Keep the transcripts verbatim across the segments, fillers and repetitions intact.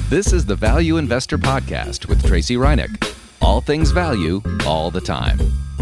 This is the Value Investor Podcast with Tracy Reinick. All things value, all the time.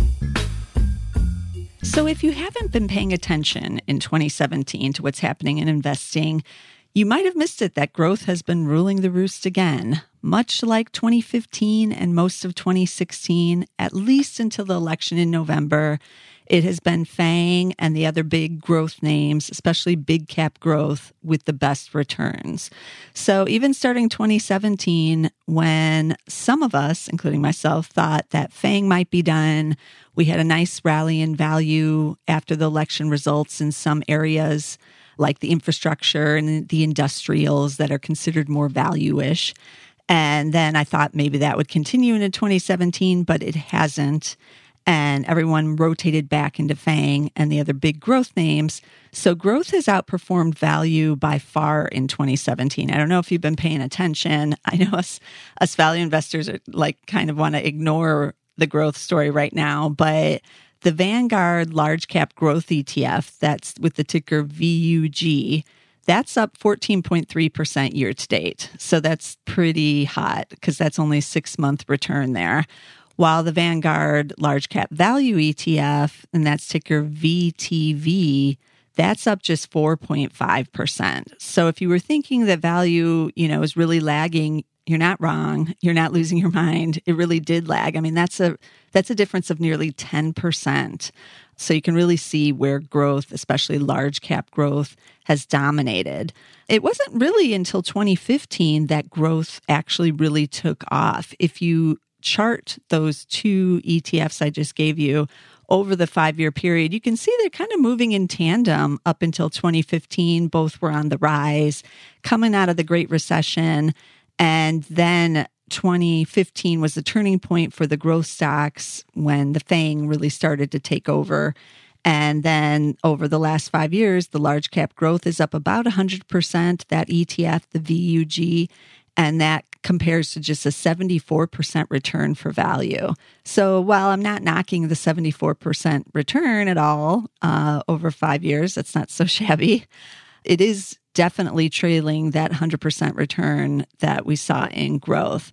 So if you haven't been paying attention in twenty seventeen to what's happening in investing, you might have missed it that growth has been ruling the roost again, much like twenty fifteen and most of twenty sixteen, at least until the election in November. It has been FANG and the other big growth names, especially big cap growth, with the best returns. So even starting twenty seventeen, when some of us, including myself, thought that FANG might be done, we had a nice rally in value after the election results in some areas, like the infrastructure and the industrials that are considered more value-ish. And then I thought maybe that would continue into twenty seventeen, but it hasn't. And everyone rotated back into FANG and the other big growth names. So growth has outperformed value by far in twenty seventeen. I don't know if you've been paying attention. I know us, us value investors are like kind of want to ignore the growth story right now, but the Vanguard Large Cap Growth E T F, that's with the ticker V U G, that's up fourteen point three percent year to date. So that's pretty hot because that's only a six-month return there. While the Vanguard Large Cap Value E T F, and that's ticker V T V, that's up just four point five percent. So if you were thinking that value, you know, is really lagging, you're not wrong. You're not losing your mind. It really did lag. I mean, that's a that's a difference of nearly ten percent. So you can really see where growth, especially large cap growth, has dominated. It wasn't really until twenty fifteen that growth actually really took off. If you chart those two E T Fs I just gave you over the five-year period, you can see they're kind of moving in tandem up until twenty fifteen. Both were on the rise, coming out of the Great Recession. And then twenty fifteen was the turning point for the growth stocks when the FANG really started to take over. And then over the last five years, the large cap growth is up about one hundred percent, that E T F, the V U G, and that compares to just a seventy-four percent return for value. So while I'm not knocking the seventy-four percent return at all uh, over five years, that's not so shabby. It is definitely trailing that one hundred percent return that we saw in growth.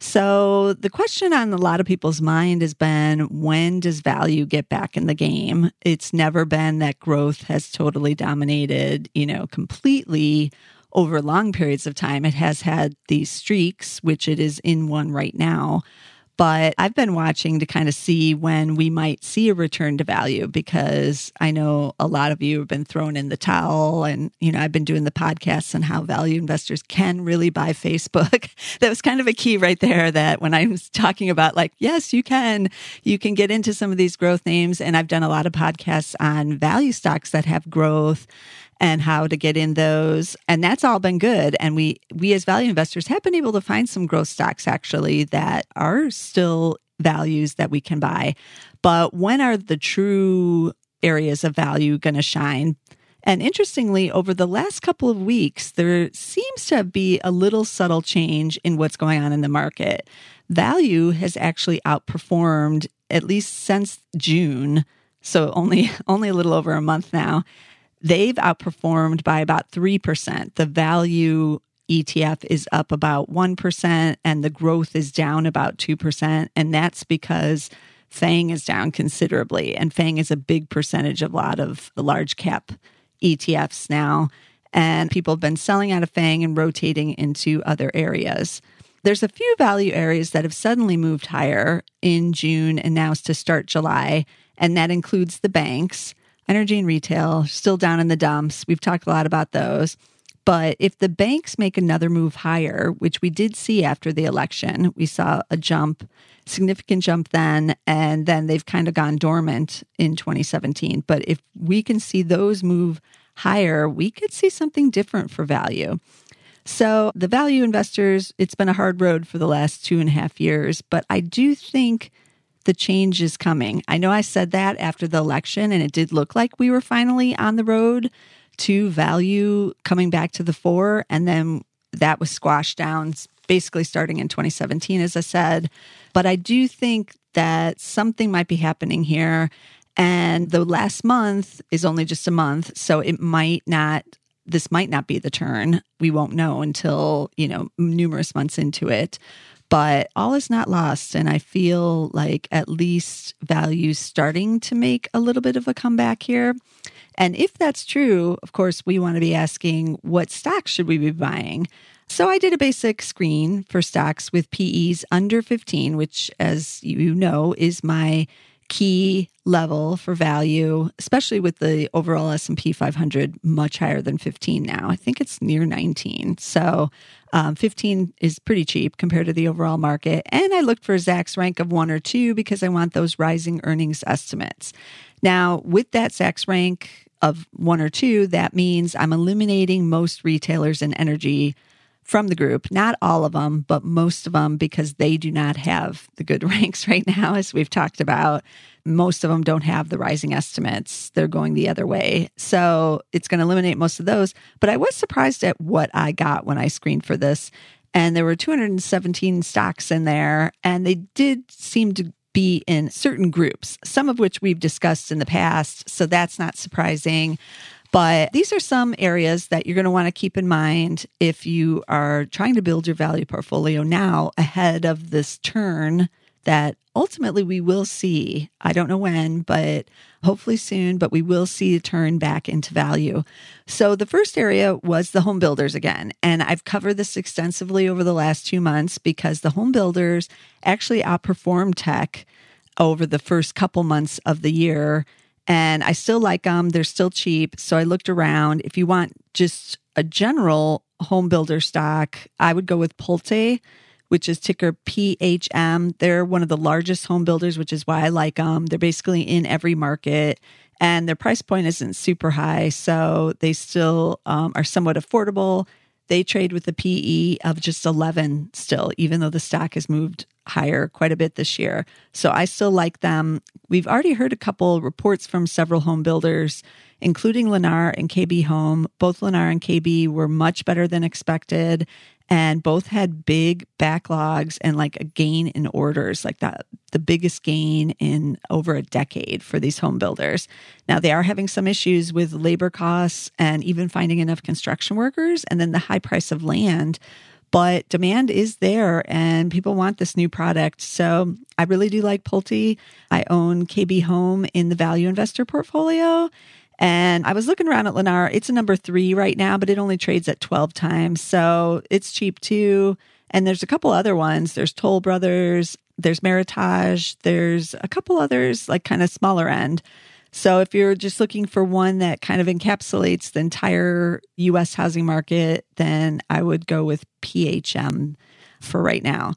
So the question on a lot of people's mind has been, when does value get back in the game? It's never been that growth has totally dominated, you know, completely over long periods of time. It has had these streaks, which it is in one right now. But I've been watching to kind of see when we might see a return to value, because I know a lot of you have been thrown in the towel. And, you know, I've been doing the podcasts on how value investors can really buy Facebook. That was kind of a key right there, that when I was talking about like, yes, you can, you can get into some of these growth names. And I've done a lot of podcasts on value stocks that have growth and how to get in those. And that's all been good. And we we as value investors have been able to find some growth stocks actually that are still values that we can buy. But when are the true areas of value going to shine? And interestingly, over the last couple of weeks, there seems to be a little subtle change in what's going on in the market. Value has actually outperformed, at least since June, so only only a little over a month now. They've outperformed by about three percent. The value E T F is up about one percent and the growth is down about two percent. And that's because FANG is down considerably. And FANG is a big percentage of a lot of the large cap E T Fs now. And people have been selling out of FANG and rotating into other areas. There's a few value areas that have suddenly moved higher in June and now to start July. And that includes the banks. Energy and retail, still down in the dumps. We've talked a lot about those. But if the banks make another move higher, which we did see after the election, we saw a jump, significant jump then, and then they've kind of gone dormant in twenty seventeen. But if we can see those move higher, we could see something different for value. So the value investors, it's been a hard road for the last two and a half years, but I do think the change is coming. I know I said that after the election, and it did look like we were finally on the road to value coming back to the fore. And then that was squashed down basically starting in twenty seventeen, as I said. But I do think that something might be happening here. And the last month is only just a month, so it might not this might not be the turn. We won't know until, you know, numerous months into it. But all is not lost. And I feel like at least value's starting to make a little bit of a comeback here. And if that's true, of course, we want to be asking what stocks should we be buying? So I did a basic screen for stocks with P Es under fifteen, which, as you know, is my key level for value, especially with the overall S and P five hundred much higher than fifteen now. I think it's near nineteen. So um, fifteen is pretty cheap compared to the overall market. And I looked for a Zacks rank of one or two because I want those rising earnings estimates. Now, with that Zacks rank of one or two, that means I'm eliminating most retailers and energy from the group. Not all of them, but most of them, because they do not have the good ranks right now, as we've talked about. Most of them don't have the rising estimates. They're going the other way. So it's going to eliminate most of those. But I was surprised at what I got when I screened for this. And there were two hundred seventeen stocks in there, and they did seem to be in certain groups, some of which we've discussed in the past. So that's not surprising. But these are some areas that you're going to want to keep in mind if you are trying to build your value portfolio now ahead of this turn that ultimately we will see. I don't know when, but hopefully soon, but we will see a turn back into value. So the first area was the home builders again. And I've covered this extensively over the last two months because the home builders actually outperformed tech over the first couple months of the year. And I still like them. They're still cheap. So I looked around. If you want just a general home builder stock, I would go with Pulte, which is ticker P H M. They're one of the largest home builders, which is why I like them. They're basically in every market, and their price point isn't super high. So they still um, are somewhat affordable. They trade with a P E of just eleven still, even though the stock has moved higher quite a bit this year. So I still like them. We've already heard a couple reports from several home builders, including Lennar and K B Home. Both Lennar and K B were much better than expected, and both had big backlogs and like a gain in orders, like that, the biggest gain in over a decade for these home builders. Now, they are having some issues with labor costs and even finding enough construction workers, and then the high price of land. But demand is there and people want this new product. So I really do like Pulte. I own K B Home in the value investor portfolio. And I was looking around at Lennar. It's a number three right now, but it only trades at twelve times. So it's cheap too. And there's a couple other ones. There's Toll Brothers. There's Meritage. There's a couple others, like kind of smaller end. So if you're just looking for one that kind of encapsulates the entire U S housing market, then I would go with P H M for right now.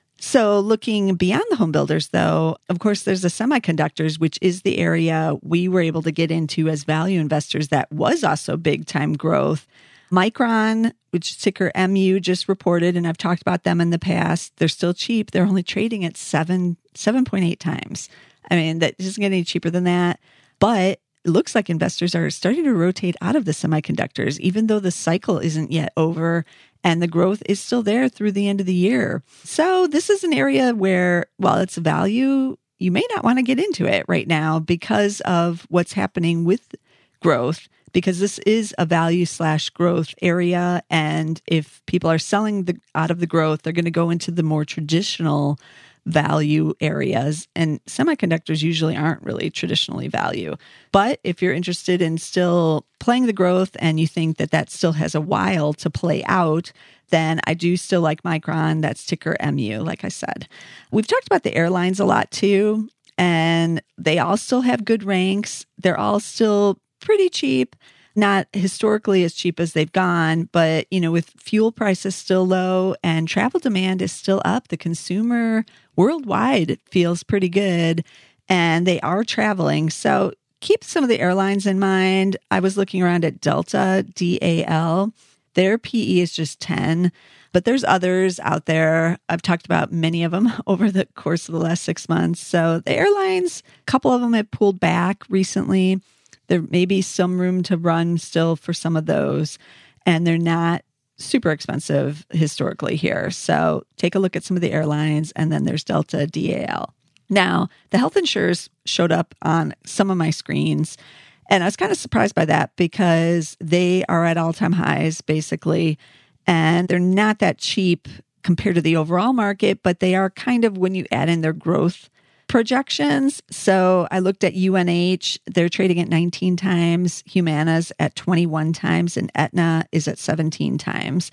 So looking beyond the home builders, though, of course, there's the semiconductors, which is the area we were able to get into as value investors that was also big time growth. Micron, which is ticker M U, just reported, and I've talked about them in the past. They're still cheap. They're only trading at seven, seven point eight times. I mean, that doesn't get any cheaper than that. But it looks like investors are starting to rotate out of the semiconductors, even though the cycle isn't yet over and the growth is still there through the end of the year. So this is an area where, while it's a value, you may not want to get into it right now because of what's happening with growth, because this is a value slash growth area. And if people are selling the, out of the growth, they're going to go into the more traditional value areas, and semiconductors usually aren't really traditionally value. But if you're interested in still playing the growth and you think that that still has a while to play out, then I do still like Micron. That's ticker M U, like I said. We've talked about the airlines a lot too, and they all still have good ranks. They're all still pretty cheap. Not historically as cheap as they've gone, but, you know, with fuel prices still low and travel demand is still up, the consumer worldwide feels pretty good and they are traveling. So keep some of the airlines in mind. I was looking around at Delta, D A L. Their P E is just ten, but there's others out there. I've talked about many of them over the course of the last six months. So the airlines, a couple of them have pulled back recently. There may be some room to run still for some of those, and they're not super expensive historically here. So take a look at some of the airlines, and then there's Delta, D A L. Now, the health insurers showed up on some of my screens, And I was kind of surprised by that because they are at all-time highs, basically, and they're not that cheap compared to the overall market, but they are kind of when you add in their growth projections. So I looked at U N H, they're trading at nineteen times, Humana's at twenty-one times, and Aetna is at seventeen times.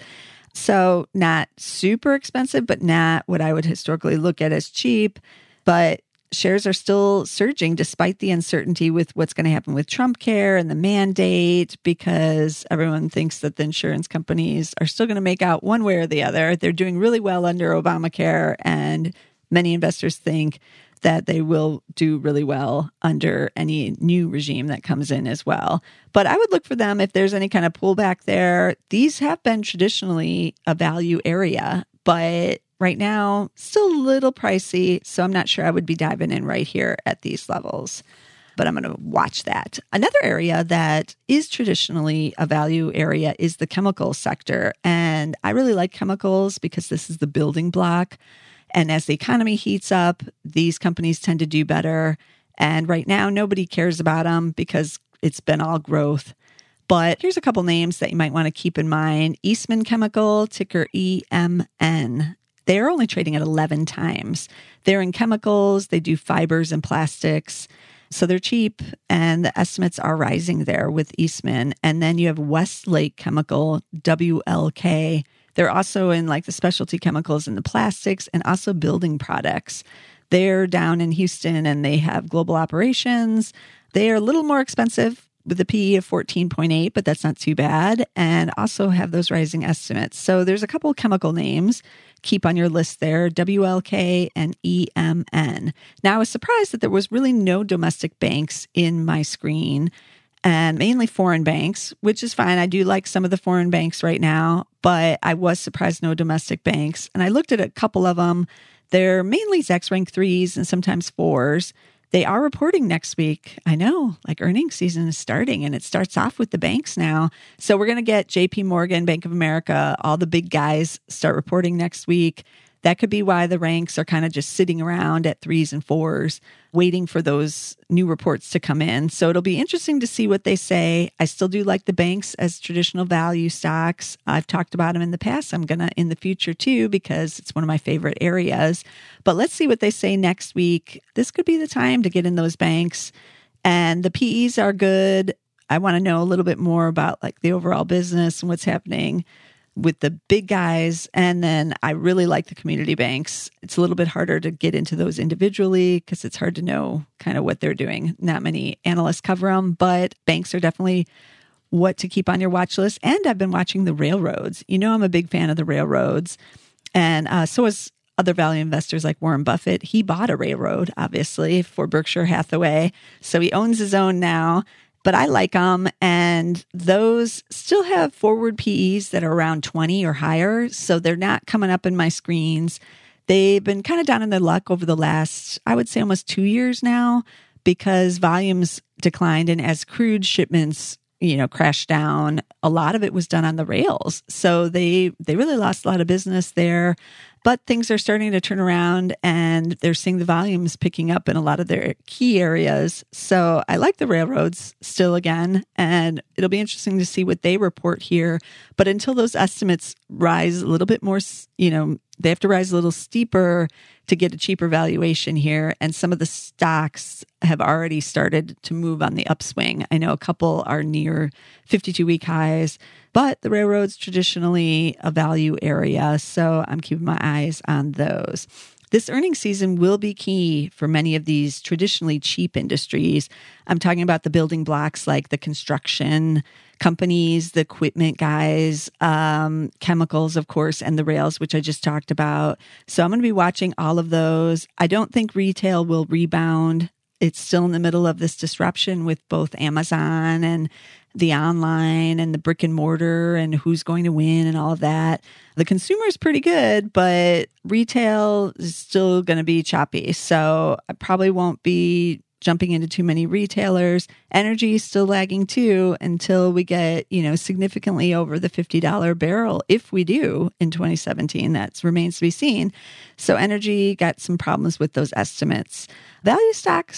So not super expensive, but not what I would historically look at as cheap. But shares are still surging despite the uncertainty with what's going to happen with Trump Care and the mandate, because everyone thinks that the insurance companies are still going to make out one way or the other. They're doing really well under Obamacare, and many investors think that they will do really well under any new regime that comes in as well. But I would look for them if there's any kind of pullback there. These have been traditionally a value area, but right now, still a little pricey, so I'm not sure I would be diving in right here at these levels, but I'm going to watch that. Another area that is traditionally a value area is the chemical sector, and I really like chemicals because this is the building block, and as the economy heats up, these companies tend to do better, and right now, nobody cares about them because it's been all growth. But here's a couple names that you might want to keep in mind. Eastman Chemical, ticker E M N. They're only trading at eleven times. They're in chemicals, they do fibers and plastics, so they're cheap, and the estimates are rising there with Eastman. And then you have Westlake Chemical, W L K. They're also in like the specialty chemicals and the plastics and also building products. They're down in Houston and they have global operations. They are a little more expensive with a P E of fourteen point eight, but that's not too bad, and also have those rising estimates. So there's a couple of chemical names. Keep on your list there, W L K and E M N. Now, I was surprised that there was really no domestic banks in my screen, and mainly foreign banks, which is fine. I do like some of the foreign banks right now, but I was surprised no domestic banks. And I looked at a couple of them. They're mainly Zacks rank threes and sometimes fours. They are reporting next week. I know, like earnings season is starting, and it starts off with the banks now. So we're going to get J P Morgan, Bank of America, all the big guys start reporting next week. That could be why the ranks are kind of just sitting around at threes and fours, waiting for those new reports to come in. So it'll be interesting to see what they say. I still do like the banks as traditional value stocks. I've talked about them in the past. I'm going to in the future too, because it's one of my favorite areas. But let's see what they say next week. This could be the time to get in those banks. And the P Es are good. I want to know a little bit more about like the overall business and what's happening with the big guys. And then I really like the community banks. It's a little bit harder to get into those individually because it's hard to know kind of what they're doing. Not many analysts cover them, but banks are definitely what to keep on your watch list. And I've been watching the railroads. You know, I'm a big fan of the railroads. And uh, so is other value investors like Warren Buffett. He bought a railroad, obviously, for Berkshire Hathaway. So he owns his own now. But I like them, and those still have forward P Es that are around twenty or higher, so they're not coming up in my screens. They've been kind of down in their luck over the last, I would say, almost two years now, because volumes declined, and as crude shipments, you know, crashed down, a lot of it was done on the rails. So they they really lost a lot of business there. But things are starting to turn around, and they're seeing the volumes picking up in a lot of their key areas. So I like the railroads still again, and it'll be interesting to see what they report here. But until those estimates rise a little bit more, you know, they have to rise a little steeper to get a cheaper valuation here. And some of the stocks have already started to move on the upswing. I know a couple are near fifty-two week highs, but the railroad's traditionally a value area. So I'm keeping my eyes on those. This earnings season will be key for many of these traditionally cheap industries. I'm talking about the building blocks like the construction companies, the equipment guys, um, chemicals, of course, and the rails, which I just talked about. So I'm going to be watching all of those. I don't think retail will rebound. It's still in the middle of this disruption with both Amazon and the online and the brick and mortar and who's going to win and all of that. The consumer is pretty good, but retail is still going to be choppy. So I probably won't be jumping into too many retailers. Energy is still lagging too until we get, you know, significantly over the fifty dollars barrel. If we do in twenty seventeen, that remains to be seen. So energy got some problems with those estimates. Value stocks,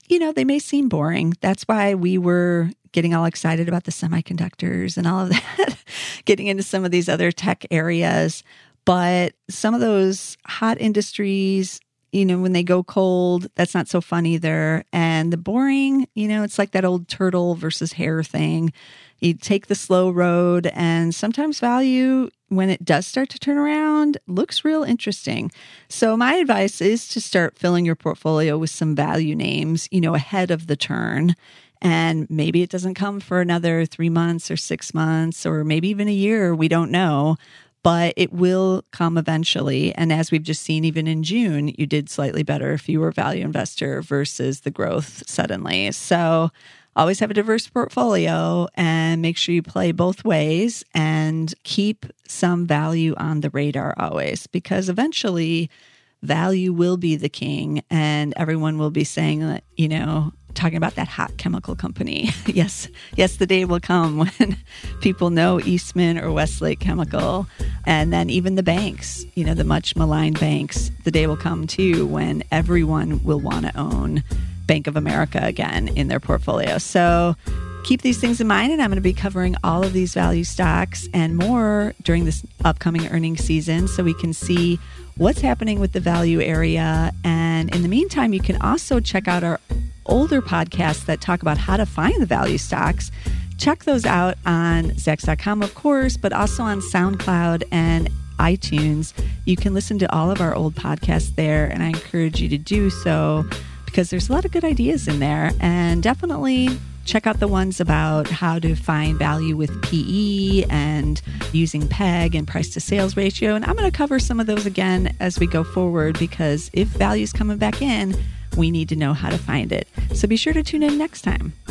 you know, they may seem boring. That's why we were getting all excited about the semiconductors and all of that, getting into some of these other tech areas. But some of those hot industries, you know, when they go cold, that's not so fun either. And the boring, you know, it's like that old turtle versus hare thing. You take the slow road, and sometimes value, when it does start to turn around, looks real interesting. So my advice is to start filling your portfolio with some value names, you know, ahead of the turn. And maybe it doesn't come for another three months or six months or maybe even a year. We don't know. But it will come eventually. And as we've just seen, even in June, you did slightly better if you were a value investor versus the growth suddenly. So always have a diverse portfolio and make sure you play both ways and keep some value on the radar always, because eventually value will be the king and everyone will be saying that, you know, talking about that hot chemical company. yes, yes, the day will come when people know Eastman or Westlake Chemical. And then even the banks, you know, the much maligned banks, the day will come too when everyone will want to own Bank of America again in their portfolio. So keep these things in mind, and I'm going to be covering all of these value stocks and more during this upcoming earnings season so we can see what's happening with the value area. And in the meantime, you can also check out our older podcasts that talk about how to find the value stocks. Check those out on Zacks dot com, of course, but also on SoundCloud and iTunes. You can listen to all of our old podcasts there, and I encourage you to do so because there's a lot of good ideas in there. And definitely check out the ones about how to find value with P E and using P E G and price to sales ratio. And I'm going to cover some of those again as we go forward, because if value is coming back in, we need to know how to find it. So be sure to tune in next time.